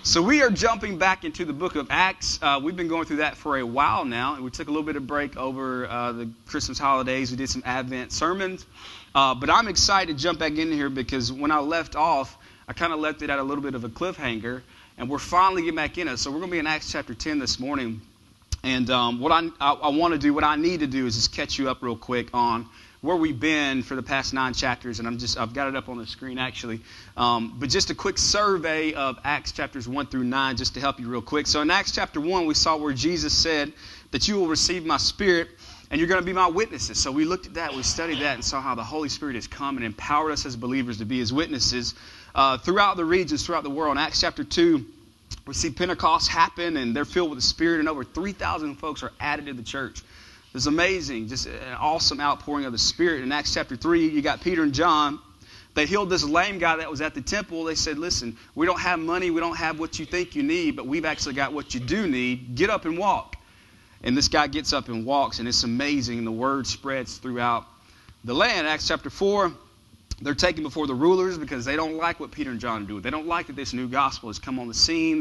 So we are jumping back into the book of Acts. We've been going through that for a while now. We took a little bit of break over the Christmas holidays. We did some Advent sermons. But I'm excited to jump back in here because when I left off, I kind of left it at a little bit of a cliffhanger. And we're finally getting back in it. So we're going to be in Acts chapter 10 this morning. And what I want to do, what I need to do is just catch you up real quick on where we've been for the past 9 chapters, and I've got it up on the screen actually. But just a quick survey of Acts chapters 1 through 9, just to help you real quick. So in Acts chapter 1, we saw where Jesus said that you will receive my Spirit, and you're going to be my witnesses. So we looked at that, we studied that, and saw how the Holy Spirit has come and empowered us as believers to be His witnesses throughout the regions, throughout the world. In Acts chapter 2, we see Pentecost happen, and they're filled with the Spirit, and over 3,000 folks are added to the church. It's amazing, just an awesome outpouring of the Spirit. In Acts chapter 3, you got Peter and John. They healed this lame guy that was at the temple. They said, listen, we don't have money, we don't have what you think you need, but we've actually got what you do need. Get up and walk. And this guy gets up and walks, and it's amazing, and the word spreads throughout the land. Acts chapter 4, they're taken before the rulers because they don't like what Peter and John do. They don't like that this new gospel has come on the scene.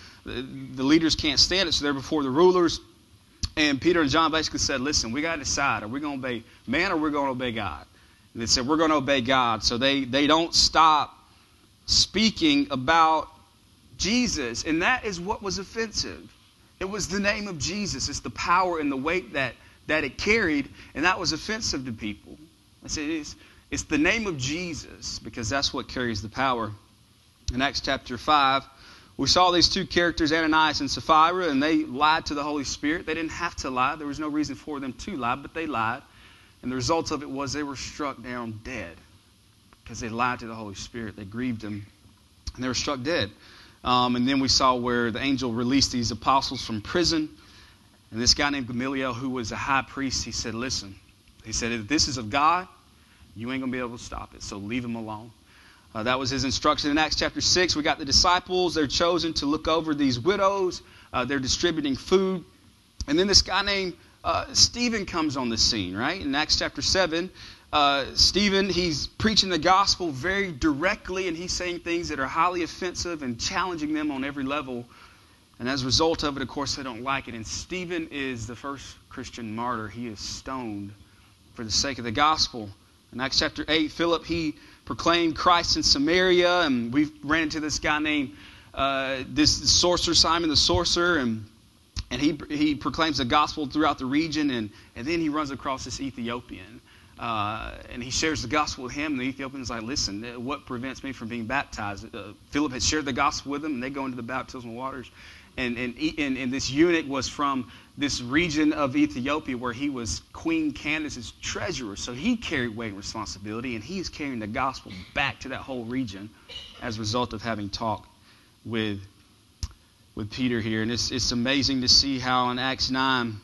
The leaders can't stand it, so they're before the rulers. And Peter and John basically said, listen, we got to decide. Are we going to obey man or we're going to obey God? And they said, we're going to obey God. So they don't stop speaking about Jesus. And that is what was offensive. It was the name of Jesus. It's the power and the weight that it carried. And that was offensive to people. I said, it's the name of Jesus because that's what carries the power. In Acts chapter 5, we saw these 2 characters, Ananias and Sapphira, and they lied to the Holy Spirit. They didn't have to lie. There was no reason for them to lie, but they lied. And the result of it was they were struck down dead because they lied to the Holy Spirit. They grieved Him, and they were struck dead. And then we saw where the angel released these apostles from prison. And this guy named Gamaliel, who was a high priest, he said, listen, he said, if this is of God, you ain't going to be able to stop it, so leave him alone. That was his instruction. In Acts chapter 6, we got the disciples. They're chosen to look over these widows. They're distributing food. And then this guy named Stephen comes on the scene, right? In Acts chapter 7, Stephen, he's preaching the gospel very directly, and he's saying things that are highly offensive and challenging them on every level. And as a result of it, of course, they don't like it. And Stephen is the first Christian martyr. He is stoned for the sake of the gospel. In Acts chapter 8, Philip, he proclaimed Christ in Samaria, and we ran into this guy named this sorcerer, Simon the sorcerer, and he proclaims the gospel throughout the region, and then he runs across this Ethiopian, and he shares the gospel with him, and the Ethiopian is like, listen, what prevents me from being baptized? Philip had shared the gospel with him, and they go into the baptismal waters, and this eunuch was from this region of Ethiopia where he was Queen Candace's treasurer. So he carried weight and responsibility, and he is carrying the gospel back to that whole region as a result of having talked with Peter here. And it's amazing to see how in Acts 9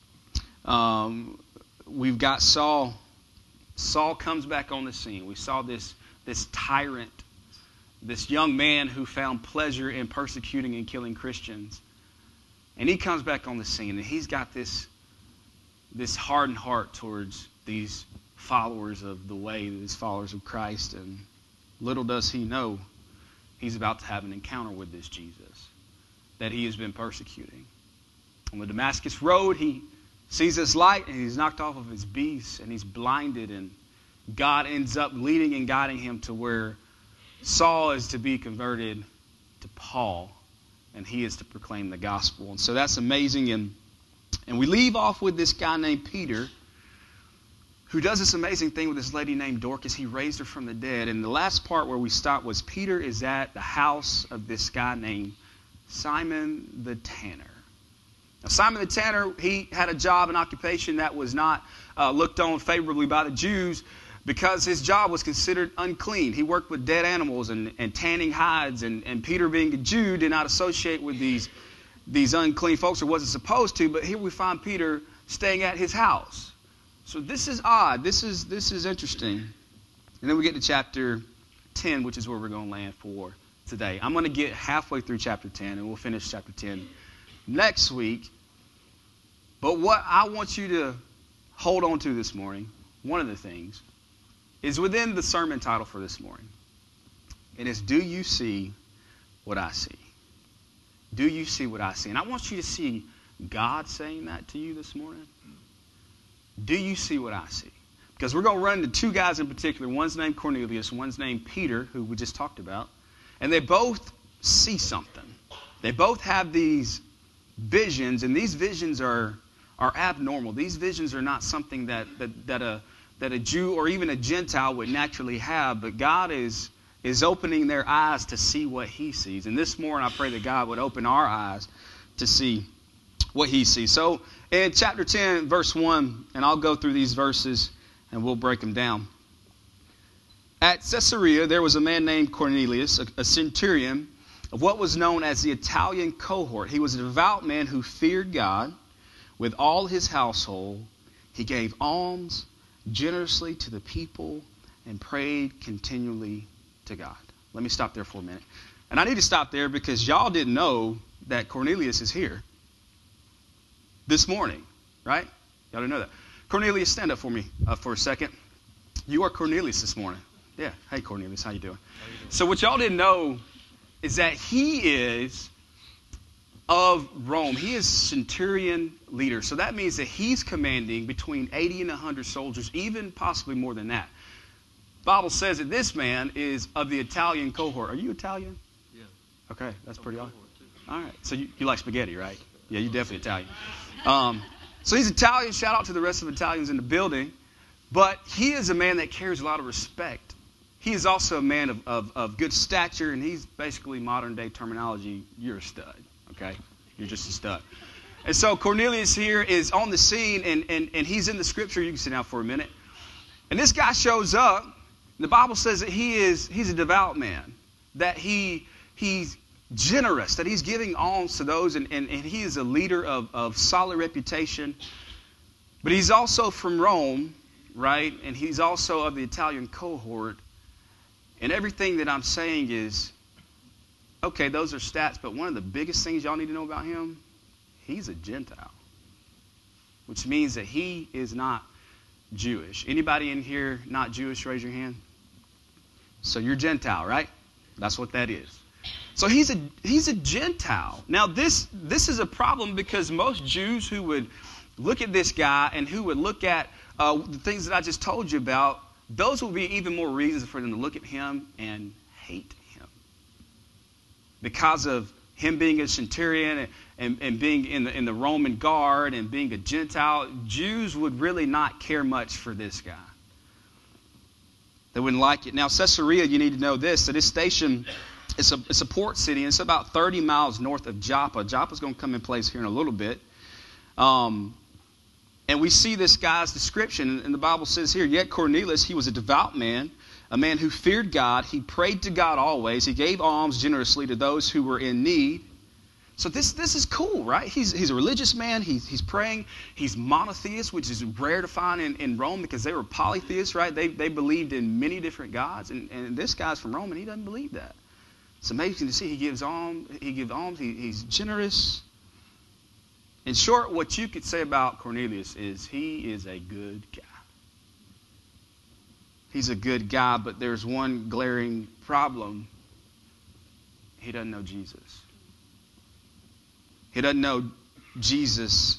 we've got Saul. Saul comes back on the scene. We saw this tyrant, this young man who found pleasure in persecuting and killing Christians. And he comes back on the scene, and he's got this hardened heart towards these followers of the way, these followers of Christ. And little does he know, he's about to have an encounter with this Jesus that he has been persecuting. On the Damascus road, he sees this light, and he's knocked off of his beast, and he's blinded. And God ends up leading and guiding him to where Saul is to be converted to Paul, and he is to proclaim the gospel. And so that's amazing. And we leave off with this guy named Peter, who does this amazing thing with this lady named Dorcas. He raised her from the dead. And the last part where we stopped was Peter is at the house of this guy named Simon the Tanner. Now, Simon the Tanner, he had a job, an occupation that was not looked on favorably by the Jews, because his job was considered unclean. He worked with dead animals and tanning hides, and Peter, being a Jew, did not associate with these unclean folks, or wasn't supposed to. But here we find Peter staying at his house. So this is odd. This is interesting. And then we get to chapter 10, which is where we're going to land for today. I'm going to get halfway through chapter 10, and we'll finish chapter 10 next week. But what I want you to hold on to this morning, one of the things, is within the sermon title for this morning. And it's, do you see what I see? Do you see what I see? And I want you to see God saying that to you this morning. Do you see what I see? Because we're going to run into two guys in particular. One's named Cornelius, one's named Peter, who we just talked about. And they both see something. They both have these visions, and these visions are abnormal. These visions are not something that a Jew or even a Gentile would naturally have, but God is opening their eyes to see what he sees. And this morning I pray that God would open our eyes to see what he sees. So in chapter 10, verse 1, and I'll go through these verses and we'll break them down. At Caesarea, there was a man named Cornelius, a centurion of what was known as the Italian cohort. He was a devout man who feared God with all his household. He gave alms generously to the people and prayed continually to God. Let me stop there for a minute. And I need to stop there because y'all didn't know that Cornelius is here this morning, right? Y'all didn't know that. Cornelius, stand up for me for a second. You are Cornelius this morning. Yeah. Hey, Cornelius, how you doing? So what y'all didn't know is that he is of Rome. He is centurion leader. So that means that he's commanding between 80 and 100 soldiers, even possibly more than that. The Bible says that this man is of the Italian cohort. Are you Italian? Yeah. Okay, that's pretty awesome. All right. So you like spaghetti, right? Yeah, you're definitely Italian. So he's Italian. Shout out to the rest of Italians in the building. But he is a man that carries a lot of respect. He is also a man of good stature, and he's basically modern-day terminology. You're a stud, okay? You're just a stud. And so Cornelius here is on the scene, and he's in the scripture. You can sit down for a minute. And this guy shows up. The Bible says that he's a devout man, that he's generous, that he's giving alms to those, and he is a leader of solid reputation. But he's also from Rome, right? And he's also of the Italian cohort. And everything that I'm saying is, okay, those are stats, but one of the biggest things y'all need to know about him, he's a Gentile, which means that he is not Jewish. Anybody in here not Jewish, raise your hand. So you're Gentile, right? That's what that is. So he's a Gentile. Now this is a problem because most Jews who would look at this guy and who would look at the things that I just told you about, those will be even more reasons for them to look at him and hate him. Because of him being a centurion and being in the Roman guard and being a Gentile, Jews would really not care much for this guy. They wouldn't like it. Now, Caesarea, you need to know this, that this station, it's a port city, and it's about 30 miles north of Joppa. Joppa's going to come in place here in a little bit. And we see this guy's description, and the Bible says here, yet Cornelius, he was a devout man, a man who feared God. He prayed to God always. He gave alms generously to those who were in need. So this is cool, right? He's a religious man. He's praying. He's monotheist, which is rare to find in Rome because they were polytheists, right? They believed in many different gods, and this guy's from Rome, and he doesn't believe that. It's amazing to see. He gives alms. He's generous. In short, what you could say about Cornelius is he is a good guy. He's a good guy, but there's one glaring problem. He doesn't know Jesus. He doesn't know Jesus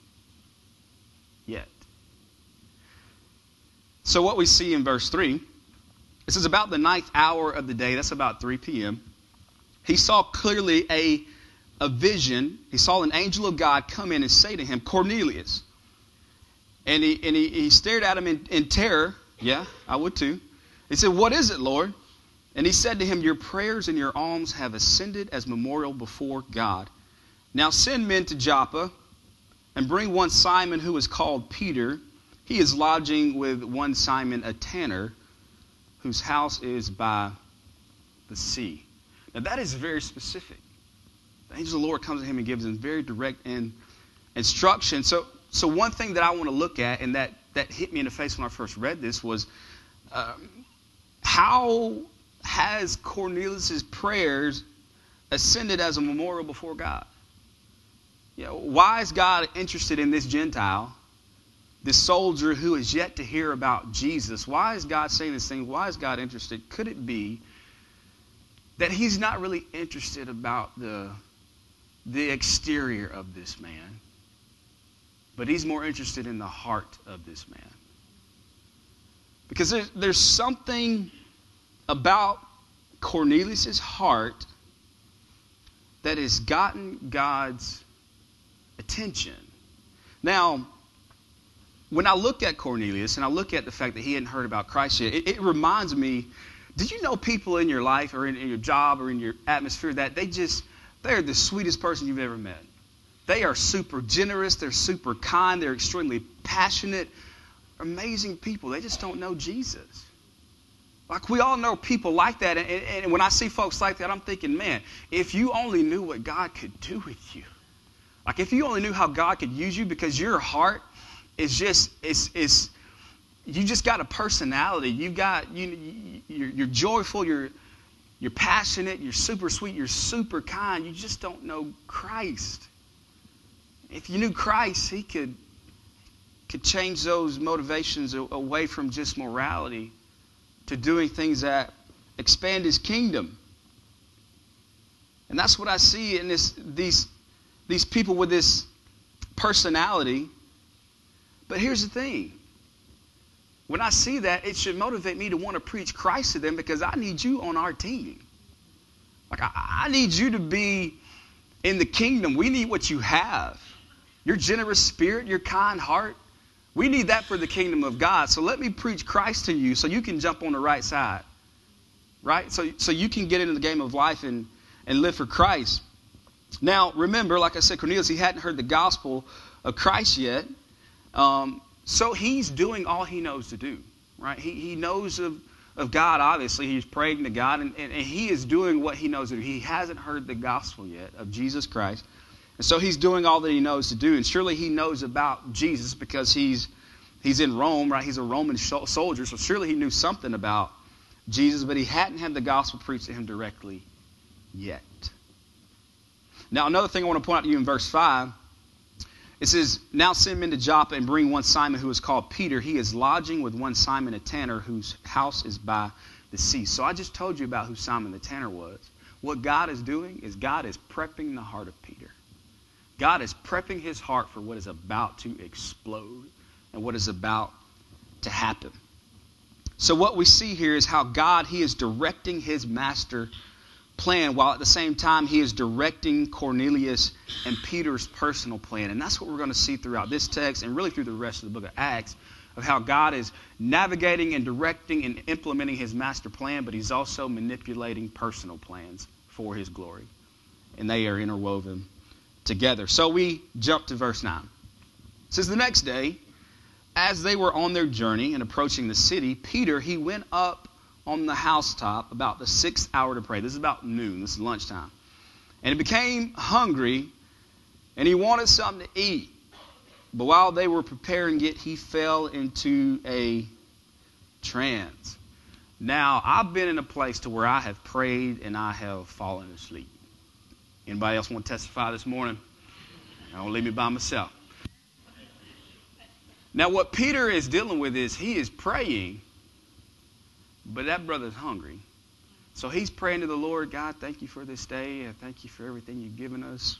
yet. So what we see in verse 3, it says about the 9th hour of the day, that's about 3 p.m., he saw clearly a vision. He saw an angel of God come in and say to him, Cornelius. And he stared at him in terror. Yeah, I would too. He said, what is it, Lord? And he said to him, your prayers and your alms have ascended as memorial before God. Now send men to Joppa and bring one Simon who is called Peter. He is lodging with one Simon, a tanner, whose house is by the sea. Now that is very specific. The angel of the Lord comes to him and gives him very direct instruction. So one thing that I want to look at, and that hit me in the face when I first read this, was how has Cornelius' prayers ascended as a memorial before God? You know, why is God interested in this Gentile, this soldier who is yet to hear about Jesus? Why is God saying this thing? Why is God interested? Could it be that he's not really interested about the the exterior of this man, but he's more interested in the heart of this man. Because there's something about Cornelius' heart that has gotten God's attention. Now, when I look at Cornelius and I look at the fact that he hadn't heard about Christ yet, it reminds me, did you know people in your life or in your job or in your atmosphere that they're the sweetest person you've ever met? They are super generous, they're super kind, they're extremely passionate, amazing people. They just don't know Jesus. Like, we all know people like that, and when I see folks like that, I'm thinking, man, if you only knew what God could do with you. Like, if you only knew how God could use you, because your heart is just, you just got a personality. You're joyful, you're passionate, you're super sweet, you're super kind. You just don't know Christ. If you knew Christ, he could change those motivations away from just morality to doing things that expand his kingdom. And that's what I see in these people with this personality. But here's the thing. When I see that, it should motivate me to want to preach Christ to them, because I need you on our team. Like, I need you to be in the kingdom. We need what you have. Your generous spirit, your kind heart. We need that for the kingdom of God. So let me preach Christ to you so you can jump on the right side. Right? So you can get into the game of life and live for Christ. Now, remember, like I said, Cornelius, he hadn't heard the gospel of Christ yet. So he's doing all he knows to do. Right? He knows of God, obviously. He's praying to God, and he is doing what he knows to do. He hasn't heard the gospel yet of Jesus Christ. And so he's doing all that he knows to do. And surely he knows about Jesus because he's in Rome, right? He's a Roman soldier. So surely he knew something about Jesus, but he hadn't had the gospel preached to him directly yet. Now, another thing I want to point out to you in verse 5, it says, now send men to Joppa and bring one Simon who is called Peter. He is lodging with one Simon a tanner whose house is by the sea. So I just told you about who Simon the tanner was. What God is doing is God is prepping the heart of Peter. God is prepping his heart for what is about to explode and what is about to happen. So what we see here is how God, he is directing his master plan, while at the same time he is directing Cornelius and Peter's personal plan. And that's what we're going to see throughout this text and really through the rest of the book of Acts, of how God is navigating and directing and implementing his master plan, but he's also manipulating personal plans for his glory. And they are interwoven together. So we jump to verse 9. It says, the next day, as they were on their journey and approaching the city, Peter, he went up on the housetop about the 6th hour to pray. This is about noon. This is lunchtime. And he became hungry, and he wanted something to eat. But while they were preparing it, he fell into a trance. Now, I've been in a place to where I have prayed and I have fallen asleep. Anybody else want to testify this morning? Don't leave me by myself. Now, what Peter is dealing with is he is praying, but that brother's hungry. So he's praying to the Lord, God, thank you for this day. And thank you for everything you've given us.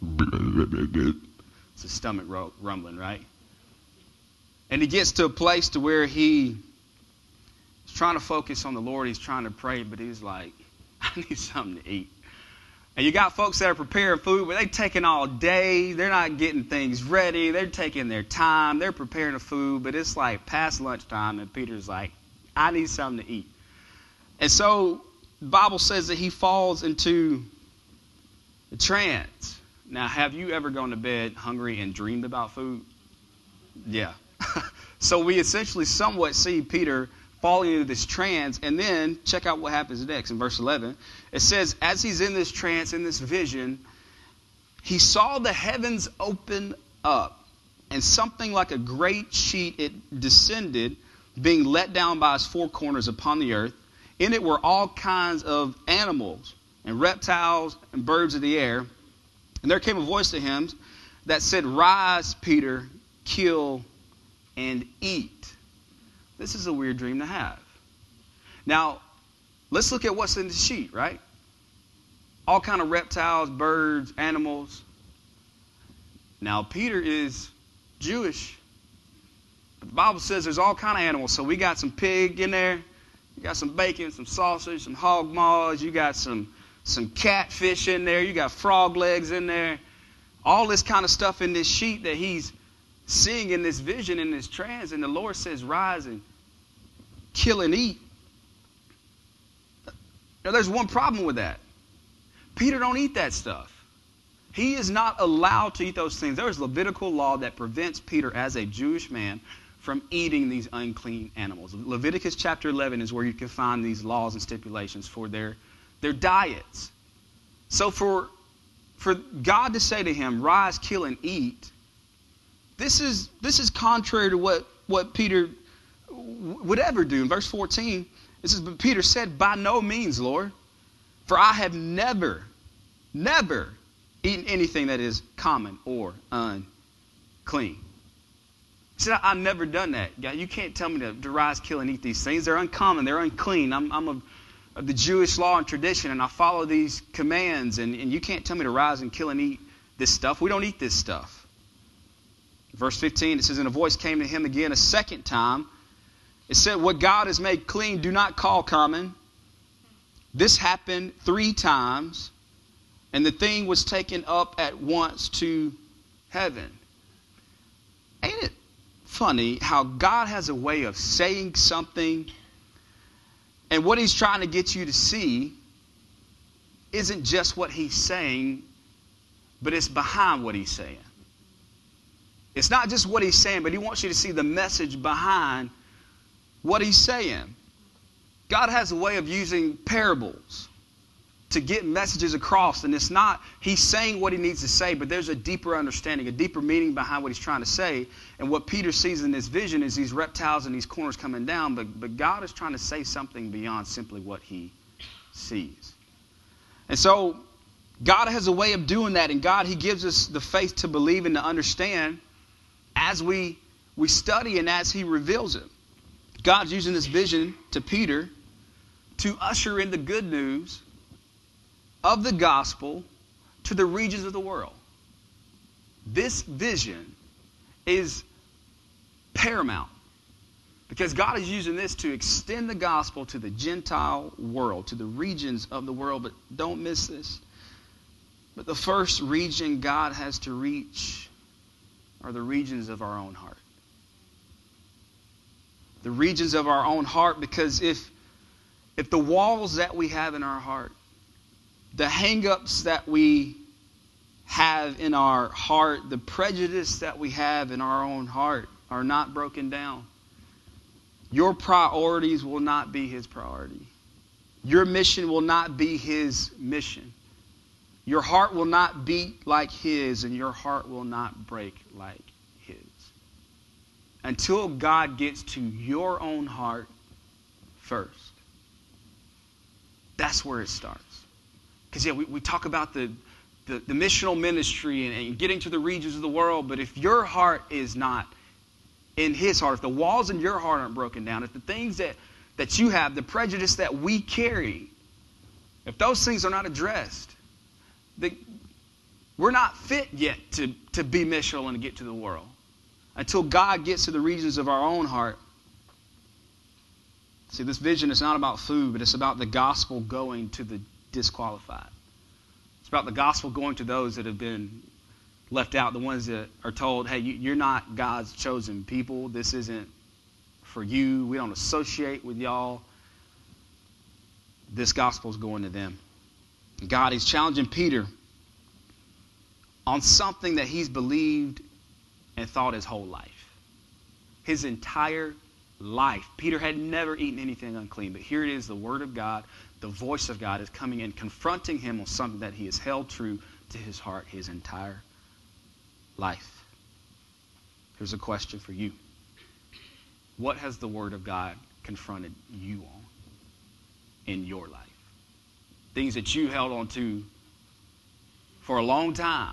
It's a stomach rumbling, right? And he gets to a place to where he's trying to focus on the Lord. He's trying to pray, but he's like, I need something to eat. And you got folks that are preparing food, but they're taking all day. They're not getting things ready. They're taking their time. They're preparing the food, but it's like past lunchtime, and Peter's like, I need something to eat. And so the Bible says that he falls into a trance. Now, have you ever gone to bed hungry and dreamed about food? Yeah. So we essentially somewhat see Peter falling into this trance, and then check out what happens next in verse 11. It says, as he's in this trance, in this vision, he saw the heavens open up, and something like a great sheet, it descended, being let down by its four corners upon the earth. In it were all kinds of animals and reptiles and birds of the air. And there came a voice to him that said, rise, Peter, kill and eat. This is a weird dream to have. Now, let's look at what's in the sheet, right? all kind of reptiles, birds, animals. Now, Peter is Jewish. But the Bible says there's all kind of animals. So we got some pig in there. You got some bacon, some sausage, some hog maws. You got some catfish in there. You got frog legs in there. All this kind of stuff in this sheet that he's seeing in this vision, in this trance. And the Lord says, rise and kill and eat. Now, there's one problem with that. Peter don't eat that stuff. He is not allowed to eat those things. There is Levitical law that prevents Peter, as a Jewish man, from eating these unclean animals. Leviticus chapter 11 is where you can find these laws and stipulations for their diets. So for God to say to him, rise, kill, and eat, this is contrary to what Peter would ever do. In verse 14, it says, but Peter said, by no means, Lord, for I have never eaten anything that is common or unclean. He said, I've never done that. God, you can't tell me to rise, kill, and eat these things. They're uncommon. They're unclean. I'm of the Jewish law and tradition, and I follow these commands, and you can't tell me to rise and kill and eat this stuff. We don't eat this stuff. Verse 15, it says, and a voice came to him again a second time. It said, what God has made clean, do not call common. This happened 3 times, and the thing was taken up at once to heaven. Ain't it funny how God has a way of saying something, and what he's trying to get you to see isn't just what he's saying, but it's behind what he's saying. It's not just what he's saying, but he wants you to see the message behind what he's saying. God has a way of using parables to get messages across, and it's not he's saying what he needs to say, but there's a deeper understanding, a deeper meaning behind what he's trying to say. And what Peter sees in this vision is these reptiles and these corners coming down, but God is trying to say something beyond simply what he sees. And so God has a way of doing that, and God, he gives us the faith to believe and to understand as we study and as he reveals it. God's using this vision to Peter to usher in the good news of the gospel to the regions of the world. This vision is paramount because God is using this to extend the gospel to the Gentile world, to the regions of the world. But don't miss this. But the first region God has to reach are the regions of our own heart. The regions of our own heart, because if the walls that we have in our heart, the hang-ups that we have in our heart, the prejudice that we have in our own heart are not broken down, your priorities will not be his priority. Your mission will not be his mission. Your heart will not beat like his, and your heart will not break like his. Until God gets to your own heart first. That's where it starts. Because we talk about the missional ministry and getting to the regions of the world, but if your heart is not in his heart, if the walls in your heart aren't broken down, if the things that you have, the prejudice that we carry, if those things are not addressed, we're not fit yet to be missional and to get to the world. Until God gets to the regions of our own heart. See, this vision is not about food, but it's about the gospel going to the disqualified. It's about the gospel going to those that have been left out, the ones that are told, hey, you're not God's chosen people. This isn't for you. We don't associate with y'all. This gospel is going to them. God is challenging Peter on something that he's believed and thought his whole life. His entire life. Peter had never eaten anything unclean, but here it is, the word of God, the voice of God is coming and confronting him on something that he has held true to his heart his entire life. Here's a question for you. What has the word of God confronted you on in your life? Things that you held on to for a long time.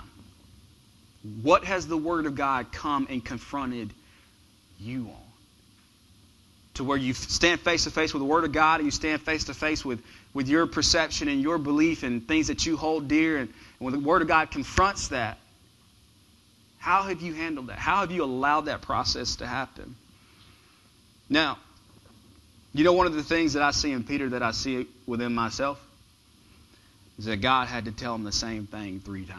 What has the word of God come and confronted you on? to where you stand face to face with the Word of God, and you stand face to face with your perception and your belief and things that you hold dear, and when the Word of God confronts that, how have you handled that? How have you allowed that process to happen? Now, you know, one of the things that I see in Peter that I see within myself is that God had to tell him the same thing 3 times.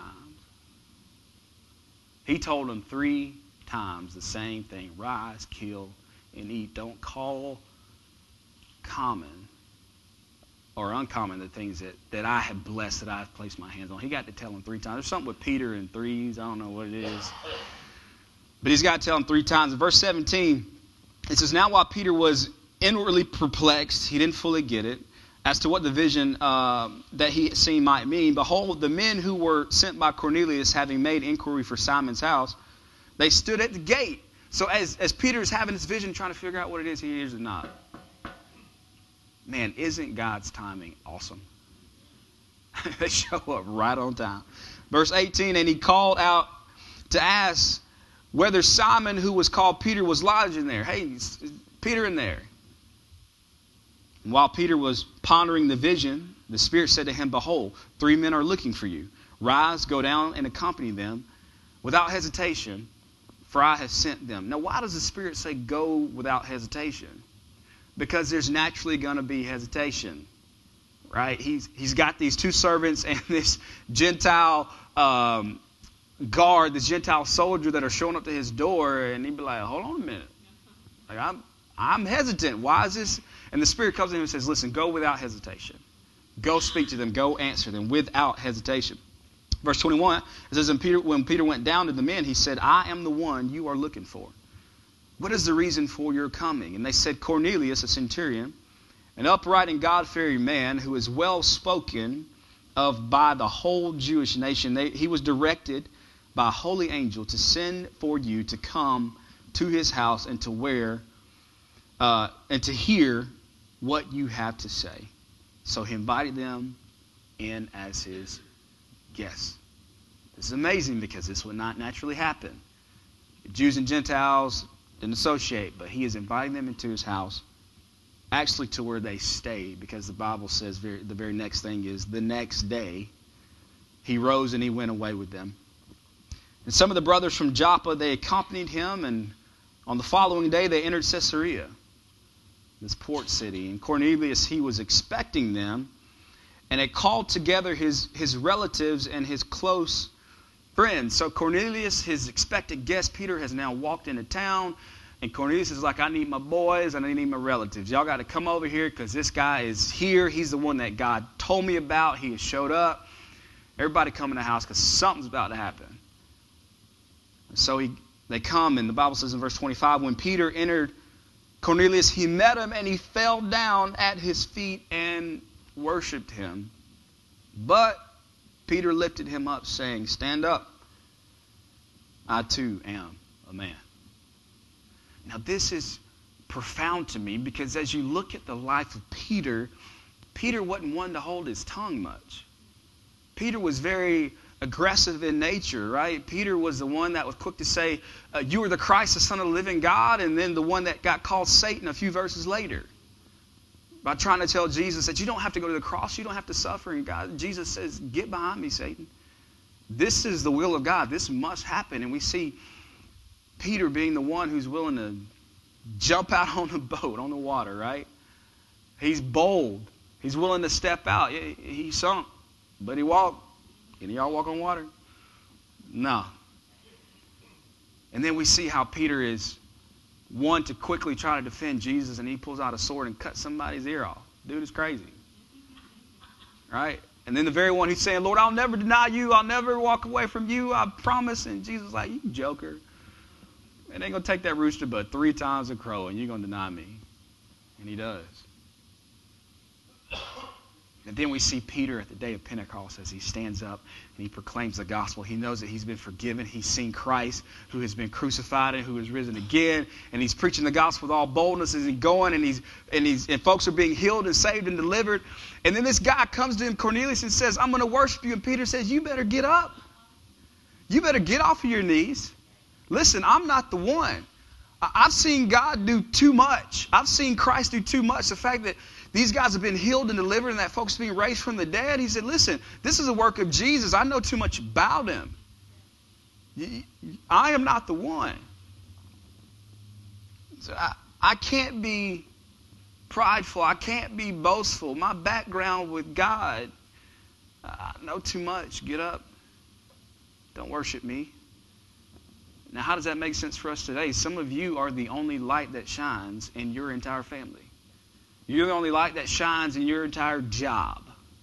He told him 3 times the same thing. Rise, kill, and eat. Don't call common or uncommon the things that I have blessed, that I have placed my hands on. He got to tell him 3 times. There's something with Peter and threes. I don't know what it is. But he's got to tell him 3 times. In verse 17, it says, now while Peter was inwardly perplexed, he didn't fully get it, as to what the vision that he had seen might mean, behold, the men who were sent by Cornelius, having made inquiry for Simon's house, they stood at the gate. So as Peter's having this vision, trying to figure out what it is, he hears a knock. Man, isn't God's timing awesome? They show up right on time. Verse 18, and he called out to ask whether Simon, who was called Peter, was lodging there. Hey, is Peter in there? And while Peter was pondering the vision, the Spirit said to him, behold, 3 men are looking for you. Rise, go down and accompany them without hesitation, for I have sent them. Now, why does the Spirit say go without hesitation? Because there's naturally going to be hesitation, right? He's got these 2 servants and this Gentile guard, this Gentile soldier that are showing up to his door, and he'd be like, hold on a minute. Like, I'm hesitant. Why is this? And the Spirit comes in and says, listen, go without hesitation. Go speak to them. Go answer them without hesitation. Verse 21, it says, when Peter went down to the men, he said, I am the one you are looking for. What is the reason for your coming? And they said, Cornelius, a centurion, an upright and God-fearing man who is well spoken of by the whole Jewish nation. He was directed by a holy angel to send for you to come to his house and to hear what you have to say. So he invited them in as his guests. This is amazing because this would not naturally happen. Jews and Gentiles didn't associate, but he is inviting them into his house, actually to where they stayed, because the Bible says the very next thing is the next day he rose and he went away with them. And some of the brothers from Joppa, they accompanied him, and on the following day they entered Caesarea, this port city. And Cornelius, he was expecting them, and had called together his relatives and his close friends. So Cornelius, his expected guest, Peter, has now walked into town. And Cornelius is like, I need my boys and I need my relatives. Y'all got to come over here because this guy is here. He's the one that God told me about. He has showed up. Everybody come in the house because something's about to happen. So they come, and the Bible says in verse 25, when Peter entered Cornelius, he met him and he fell down at his feet and worshipped him. But Peter lifted him up, saying, stand up. I too am a man. Now this is profound to me, because as you look at the life of Peter, Peter wasn't one to hold his tongue much. Peter was very aggressive in nature, right? Peter was the one that was quick to say, you are the Christ, the Son of the living God, and then the one that got called Satan a few verses later, by trying to tell Jesus that you don't have to go to the cross, you don't have to suffer. And Jesus says, get behind me, Satan. This is the will of God. This must happen. And we see Peter being the one who's willing to jump out on the boat, on the water, right? He's bold. He's willing to step out. He sunk, but he walked. Any of y'all walk on water? No. And then we see how Peter is one to quickly try to defend Jesus, and he pulls out a sword and cuts somebody's ear off. Dude is crazy. Right? And then the very one who's saying, Lord, I'll never deny you. I'll never walk away from you. I promise. And Jesus is like, you joker. It ain't going to take that rooster but 3 times a crow, and you're going to deny me. And he does. And then we see Peter at the day of Pentecost as he stands up and he proclaims the gospel. He knows that he's been forgiven. He's seen Christ who has been crucified and who has risen again. And he's preaching the gospel with all boldness as he's going, and folks are being healed and saved and delivered. And then this guy comes to him, Cornelius, and says, I'm going to worship you. And Peter says, you better get up. You better get off of your knees. Listen, I'm not the one. I've seen God do too much. I've seen Christ do too much. The fact that these guys have been healed and delivered and that folks being raised from the dead, he said, listen, this is a work of Jesus. I know too much about him. I am not the one. So I can't be prideful. I can't be boastful. My background with God, I know too much. Get up. Don't worship me. Now, how does that make sense for us today? Some of you are the only light that shines in your entire family. You're the only light that shines in your entire job.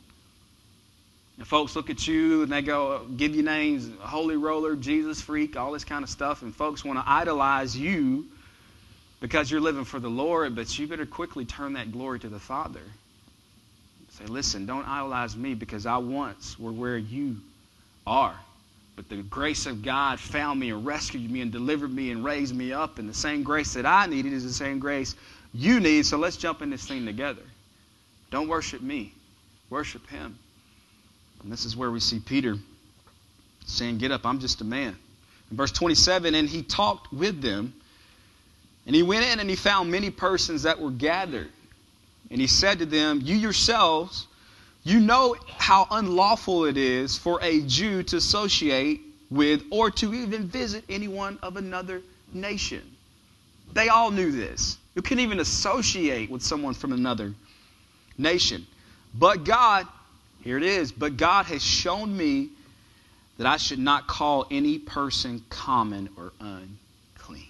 And folks look at you and they go, give you names, holy roller, Jesus freak, all this kind of stuff. And folks want to idolize you because you're living for the Lord, but you better quickly turn that glory to the Father. Say, listen, don't idolize me because I once were where you are. But the grace of God found me and rescued me and delivered me and raised me up. And the same grace that I needed is the same grace you need. So let's jump in this thing together. Don't worship me. Worship him. And this is where we see Peter saying, get up, I'm just a man. In verse 27, and he talked with them. And he went in and he found many persons that were gathered. And he said to them, you yourselves, you know how unlawful it is for a Jew to associate with or to even visit anyone of another nation. They all knew this. You couldn't even associate with someone from another nation. But God, here it is, but God has shown me that I should not call any person common or unclean.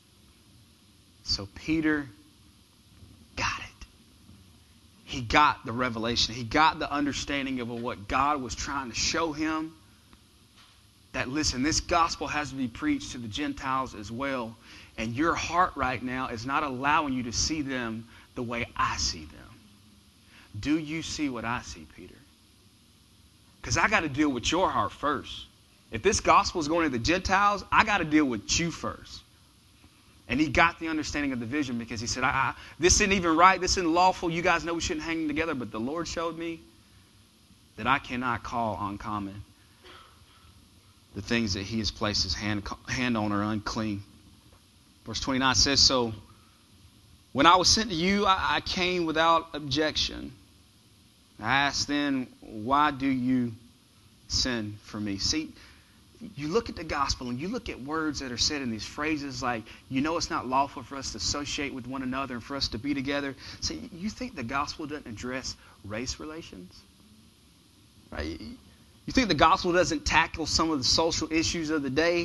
So Peter got it. He got the revelation. He got the understanding of what God was trying to show him. That, listen, this gospel has to be preached to the Gentiles as well. And your heart right now is not allowing you to see them the way I see them. Do you see what I see, Peter? Because I got to deal with your heart first. If this gospel is going to the Gentiles, I got to deal with you first. And he got the understanding of the vision because he said, this isn't even right. This isn't lawful. You guys know we shouldn't hang together. But the Lord showed me that I cannot call uncommon the things that he has placed his hand on are unclean. Verse 29 says, so when I was sent to you, I came without objection. I asked then, why do you send for me? See, you look at the gospel and you look at words that are said in these phrases like, you know it's not lawful for us to associate with one another and for us to be together. See, you think the gospel doesn't address race relations? Right? You think the gospel doesn't tackle some of the social issues of the day?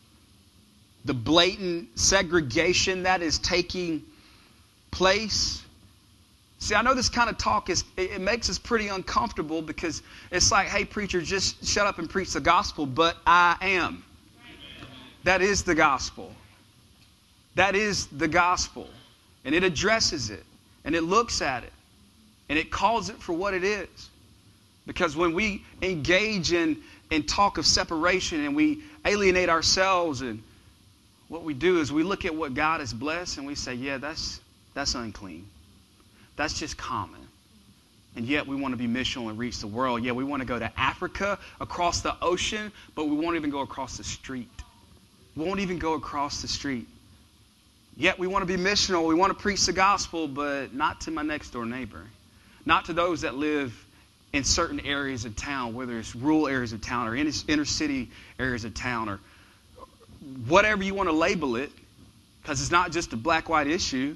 The blatant segregation that is taking place? See, I know this kind of talk it makes us pretty uncomfortable because it's like, hey, preacher, just shut up and preach the gospel, but I am. That is the gospel. That is the gospel. And it addresses it. And it looks at it. And it calls it for what it is. Because when we engage in talk of separation and we alienate ourselves, and what we do is we look at what God has blessed and we say, yeah, that's unclean. That's just common. And yet we want to be missional and reach the world. Yeah, we want to go to Africa, across the ocean, but we won't even go across the street. We won't even go across the street. Yet we want to be missional. We want to preach the gospel, but not to my next door neighbor. Not to those that live in certain areas of town, whether it's rural areas of town or inner city areas of town or whatever you want to label it, because it's not just a black-white issue.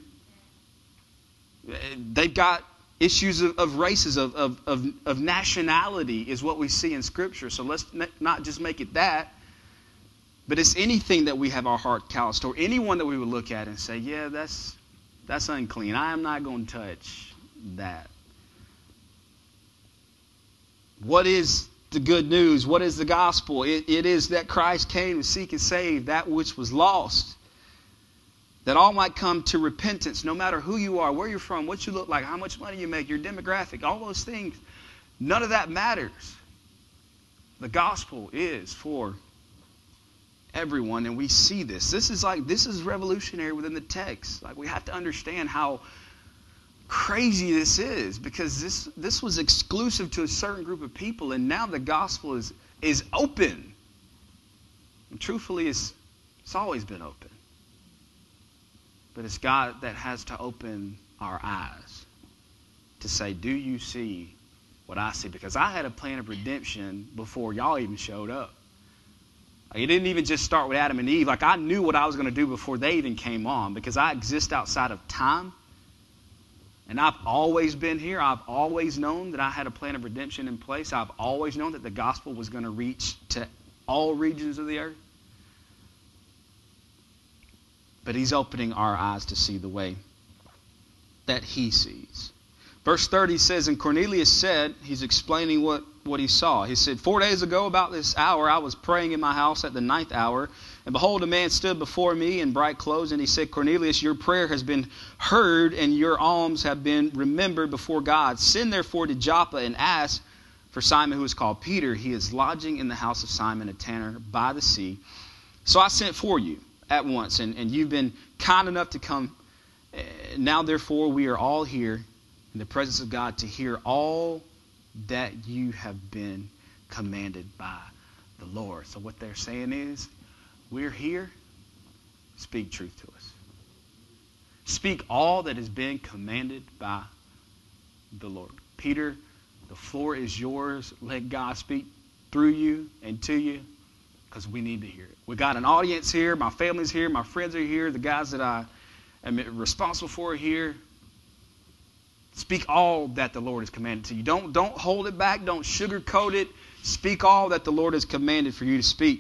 They've got issues of races, of nationality is what we see in Scripture. So let's not just make it that, but it's anything that we have our heart calloused, or anyone that we would look at and say, yeah, that's unclean. I am not going to touch that. What is the good news? What is the gospel? It is that Christ came to seek and save that which was lost, that all might come to repentance, no matter who you are, where you're from, what you look like, how much money you make, your demographic, all those things. None of that matters. The gospel is for everyone, and we see this. This is revolutionary within the text. Like, we have to understand how crazy this is, because this was exclusive to a certain group of people, and now the gospel is open. And truthfully, it's always been open. But it's God that has to open our eyes to say, do you see what I see? Because I had a plan of redemption before y'all even showed up. It didn't even just start with Adam and Eve. Like, I knew what I was going to do before they even came on, because I exist outside of time. And I've always been here. I've always known that I had a plan of redemption in place. I've always known that the gospel was going to reach to all regions of the earth. But he's opening our eyes to see the way that he sees. Verse 30 says, and Cornelius said, he's explaining what he saw. He said, 4 days ago about this hour I was praying in my house at the 9th hour, and behold, a man stood before me in bright clothes, and he said, Cornelius, your prayer has been heard, and your alms have been remembered before God. Send therefore to Joppa and ask for Simon, who is called Peter. He is lodging in the house of Simon, a tanner by the sea. So I sent for you at once, and you've been kind enough to come. Now therefore we are all here in the presence of God to hear all that you have been commanded by the Lord. So what they're saying is, we're here, speak truth to us. Speak all that has been commanded by the Lord. Peter, the floor is yours. Let God speak through you and to you, because we need to hear it. We got an audience here. My family's here. My friends are here. The guys that I am responsible for are here. Speak all that the Lord has commanded to you. Don't hold it back. Don't sugarcoat it. Speak all that the Lord has commanded for you to speak.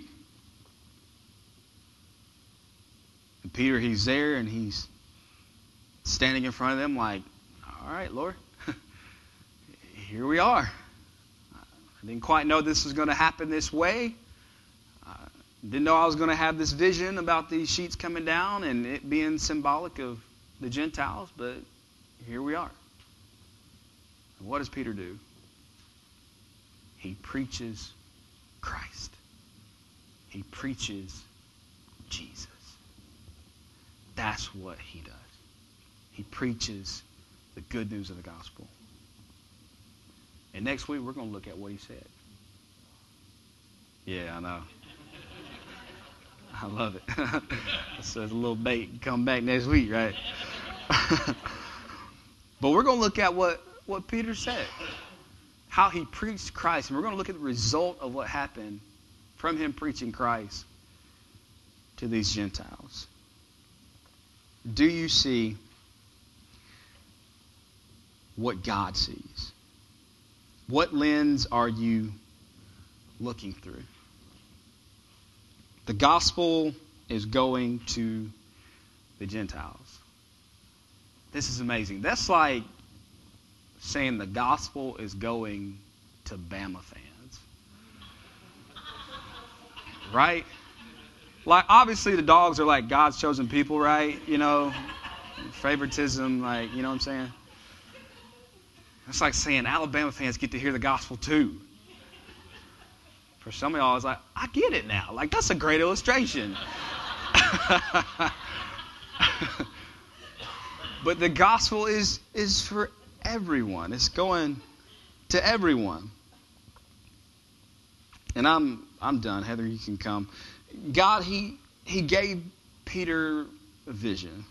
And Peter, he's there and he's standing in front of them like, all right, Lord, here we are. I didn't quite know this was going to happen this way. Didn't know I was going to have this vision about these sheets coming down and it being symbolic of the Gentiles, but here we are. And what does Peter do? He preaches Christ. He preaches Jesus. That's what he does. He preaches the good news of the gospel. And next week we're going to look at what he said. Yeah, I know. I love it. So it's a little bait. Come back next week, right? But we're going to look at what Peter said. How he preached Christ. And we're going to look at the result of what happened from him preaching Christ to these Gentiles. Do you see what God sees? What lens are you looking through? The gospel is going to the Gentiles. This is amazing. That's like saying the gospel is going to Bama fans. Right? Like, obviously the Dogs are like God's chosen people, right? You know, favoritism, like, you know what I'm saying? It's like saying Alabama fans get to hear the gospel too. For some of y'all, it's like, I get it now. Like, that's a great illustration. But the gospel is for everyone. It's going to everyone. And I'm done. Heather, you can come. God, he gave Peter a vision.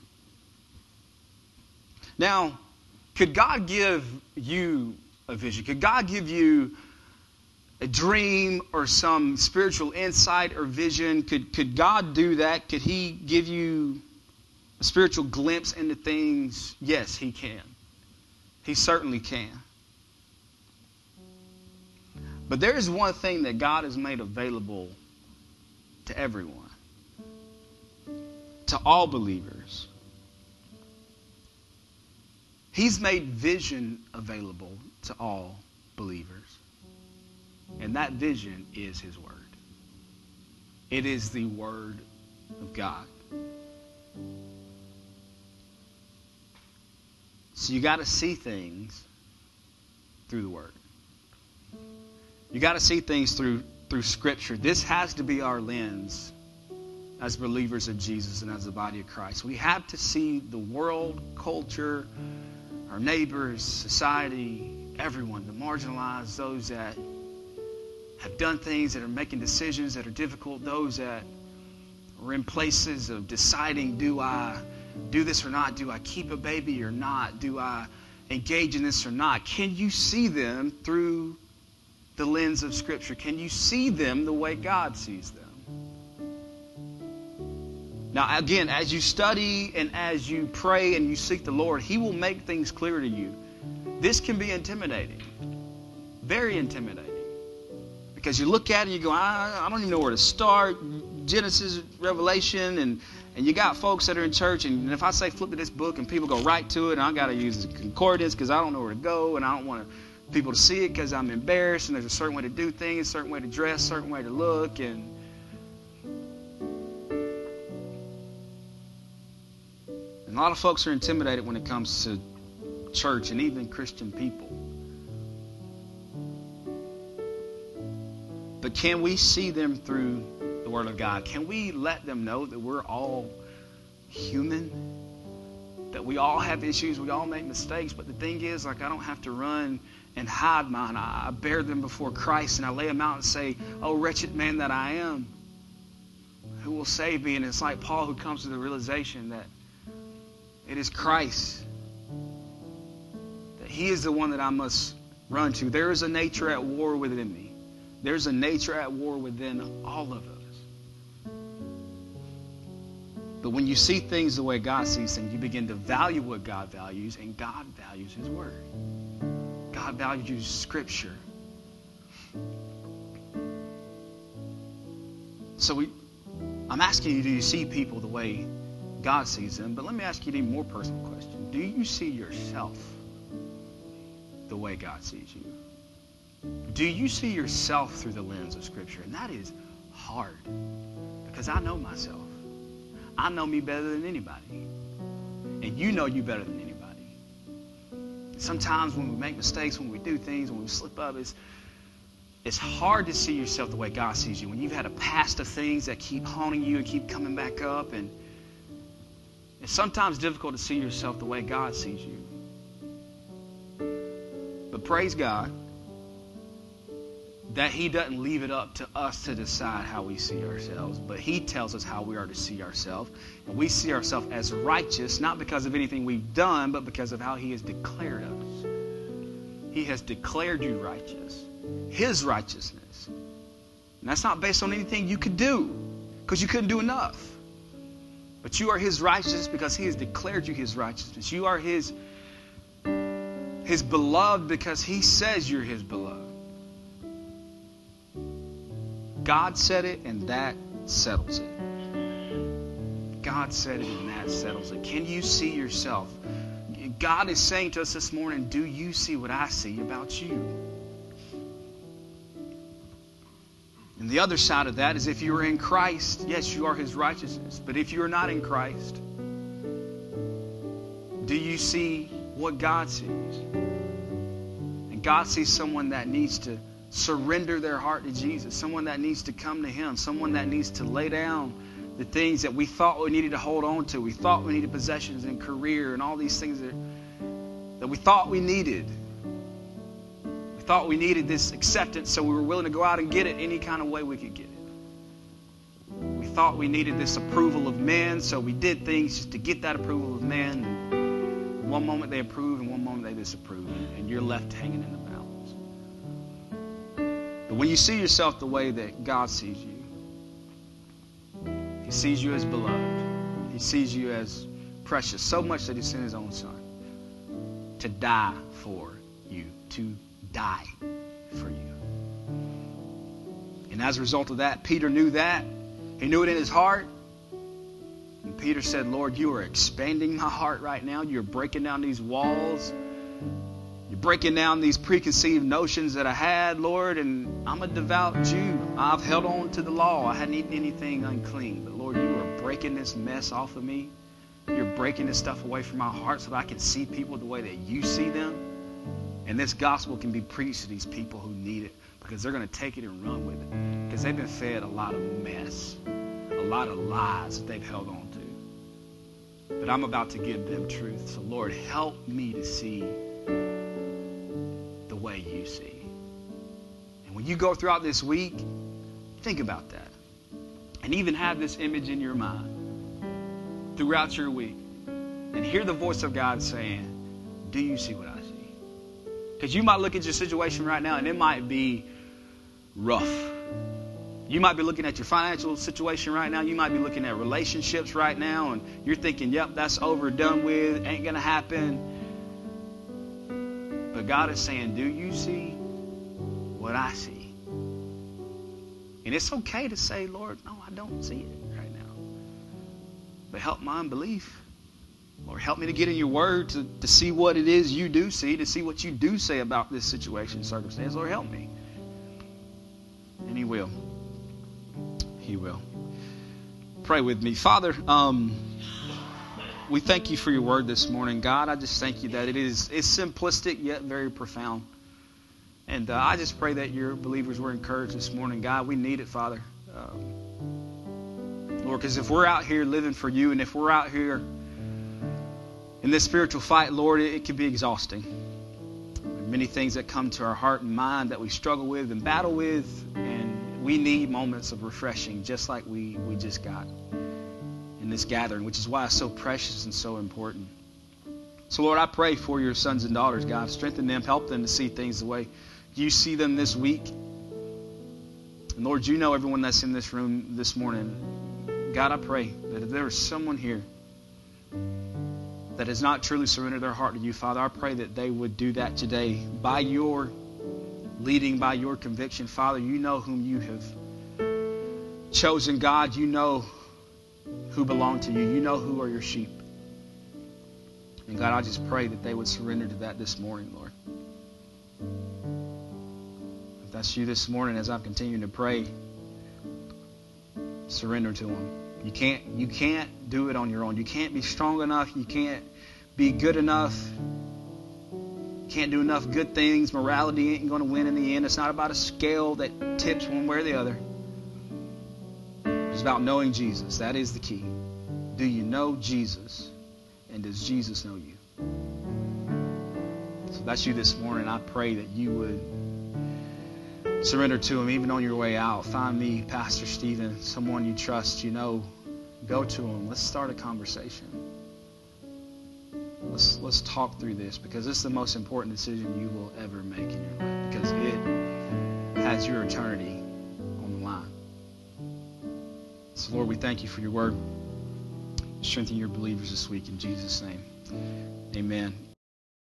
Now, could God give you a vision? Could God give you a dream or some spiritual insight or vision? Could God do that? Could he give you a spiritual glimpse into things? Yes, he can. He certainly can. But there is one thing that God has made available to everyone, to all believers. He's made vision available to all believers. And that vision is his word. It is the word of God. So you got to see things through the word. You got to see things through Scripture. This has to be our lens as believers of Jesus and as the body of Christ. We have to see the world, culture, our neighbors, society, everyone, the marginalized, those that have done things, that are making decisions that are difficult, those that are in places of deciding, do I do this or not? Do I keep a baby or not? Do I engage in this or not? Can you see them through the lens of Scripture? Can you see them the way God sees them? Now, again, as you study and as you pray and you seek the Lord, He will make things clear to you. This can be intimidating. Very intimidating. Because you look at it and you go, I don't even know where to start. Genesis, Revelation, and you got folks that are in church, and if I say flip to this book and people go right to it, and I got to use the concordance because I don't know where to go, and I don't want people to see it because I'm embarrassed, and there's a certain way to do things, a certain way to dress, a certain way to look, and a lot of folks are intimidated when it comes to church and even Christian people. But can we see them through the Word of God? Can we let them know that we're all human? That we all have issues, we all make mistakes, but the thing is, I don't have to run and hide mine. I bear them before Christ and I lay them out and say, oh, wretched man that I am, who will save me? And it's like Paul who comes to the realization that it is Christ, that He is the one that I must run to. There is a nature at war within me. There's a nature at war within all of us. But when you see things the way God sees things, you begin to value what God values, and God values His Word. God values Scripture. So I'm asking you, do you see people the way God sees them? But let me ask you an even more personal question. Do you see yourself the way God sees you? Do you see yourself through the lens of Scripture? And that is hard, because I know myself. I know me better than anybody. And you know you better than anybody. Sometimes when we make mistakes, when we do things, when we slip up, it's hard to see yourself the way God sees you. When you've had a past of things that keep haunting you and keep coming back up, and it's sometimes difficult to see yourself the way God sees you. But praise God that He doesn't leave it up to us to decide how we see ourselves, but He tells us how we are to see ourselves. And we see ourselves as righteous, not because of anything we've done, but because of how He has declared us. He has declared you righteous. His righteousness. And that's not based on anything you could do, because you couldn't do enough. But you are His righteousness because He has declared you His righteousness. You are His beloved because He says you're His beloved. God said it, and that settles it. God said it, and that settles it. Can you see yourself? God is saying to us this morning, do you see what I see about you? And the other side of that is, if you are in Christ, yes, you are His righteousness. But if you are not in Christ, do you see what God sees? And God sees someone that needs to surrender their heart to Jesus, someone that needs to come to Him, someone that needs to lay down the things that we thought we needed to hold on to. We thought we needed possessions and career and all these things that we thought we needed. We thought we needed this acceptance, so we were willing to go out and get it any kind of way we could get it. We thought we needed this approval of men, so we did things just to get that approval of men. And one moment they approve and one moment they disapprove, and you're left hanging in the balance. But when you see yourself the way that God sees you, He sees you as beloved. He sees you as precious, so much that He sent His own Son to die for you, to die for you. And as a result of that, Peter knew that. He knew it in his heart. And Peter said, Lord, you are expanding my heart right now. You're breaking down these walls. You're breaking down these preconceived notions that I had, Lord, and I'm a devout Jew. I've held on to the law. I hadn't eaten anything unclean. But Lord, you are breaking this mess off of me. You're breaking this stuff away from my heart so that I can see people the way that you see them. And this gospel can be preached to these people who need it, because they're going to take it and run with it. Because they've been fed a lot of mess, a lot of lies that they've held on to. But I'm about to give them truth. So Lord, help me to see the way you see. And when you go throughout this week, think about that. And even have this image in your mind throughout your week. and hear the voice of God saying, do you see what I see? Because you might look at your situation right now and it might be rough. You might be looking at your financial situation right now. You might be looking at relationships right now and you're thinking, yep, that's over, done with, ain't going to happen. But God is saying, do you see what I see? And it's okay to say, Lord, no, I don't see it right now. But help my unbelief. Lord, help me to get in your word to see what it is you do see, to see what you do say about this situation, circumstance. Lord, help me. And He will. He will. Pray with me. Father, we thank you for your word this morning. God, I just thank you that it's simplistic yet very profound. And I just pray that your believers were encouraged this morning. God, we need it, Father. Lord, because if we're out here living for you and if we're out here in this spiritual fight, Lord, it can be exhausting. There are many things that come to our heart and mind that we struggle with and battle with, and we need moments of refreshing just like we just got in this gathering, which is why it's so precious and so important. So, Lord, I pray for your sons and daughters, God. Strengthen them, help them to see things the way you see them this week. And, Lord, you know everyone that's in this room this morning. God, I pray that if there is someone here that has not truly surrendered their heart to you, Father, I pray that they would do that today by your leading, by your conviction. Father, you know whom you have chosen, God. You know who belong to you. You know who are your sheep. And God, I just pray that they would surrender to that this morning, Lord. If that's you this morning, as I'm continuing to pray, surrender to Him. You can't do it on your own. You can't be strong enough. You can't be good enough. You can't do enough good things. Morality ain't going to win in the end. It's not about a scale that tips one way or the other. It's about knowing Jesus. That is the key. Do you know Jesus? And does Jesus know you? So if that's you this morning, I pray that you would surrender to Him even on your way out. Find me, Pastor Stephen, someone you trust, you know. Go to Him. Let's start a conversation. Let's talk through this, because it's the most important decision you will ever make in your life, because it has your eternity on the line. So, Lord, we thank you for your word. Strengthen your believers this week in Jesus' name. Amen.